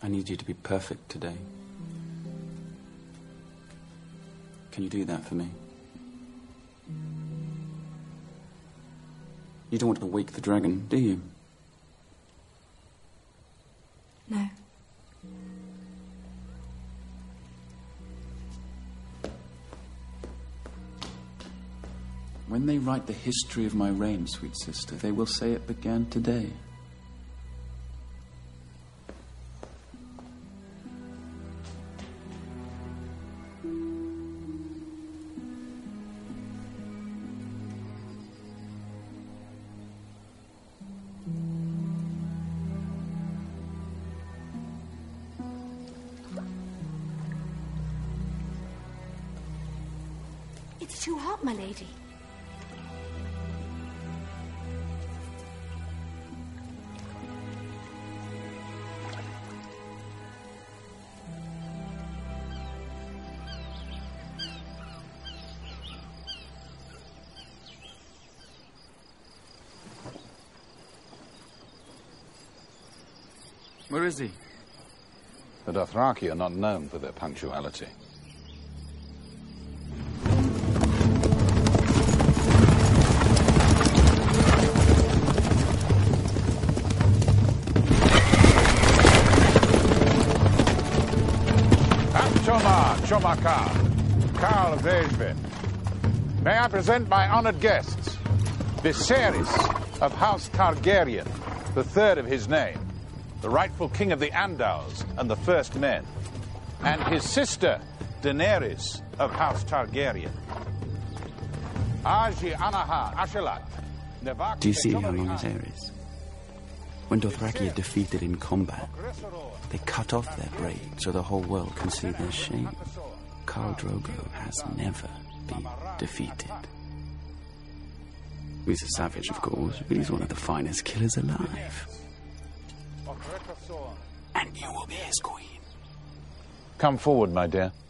need you to be perfect today. Can you do that for me? You don't want to wake the dragon, do you? No. When they write the history of my reign, sweet sister, they will say it began today. It's too hot, my lady. Where is he? The Dothraki are not known for their punctuality. Chomakar, Karl of Vejvin. May I present my honored guests, Viserys of House Targaryen, the third of his name, the rightful king of the Andals and the First Men, and his sister, Daenerys of House Targaryen. Aji Anaha Ashelat. Do you see how long his hair is? When Dothraki are defeated in combat, they cut off their braid so the whole world can see their shame. Khal Drogo has never been defeated. He's a savage, of course, but he's one of the finest killers alive. And you will be his queen. Come forward, my dear.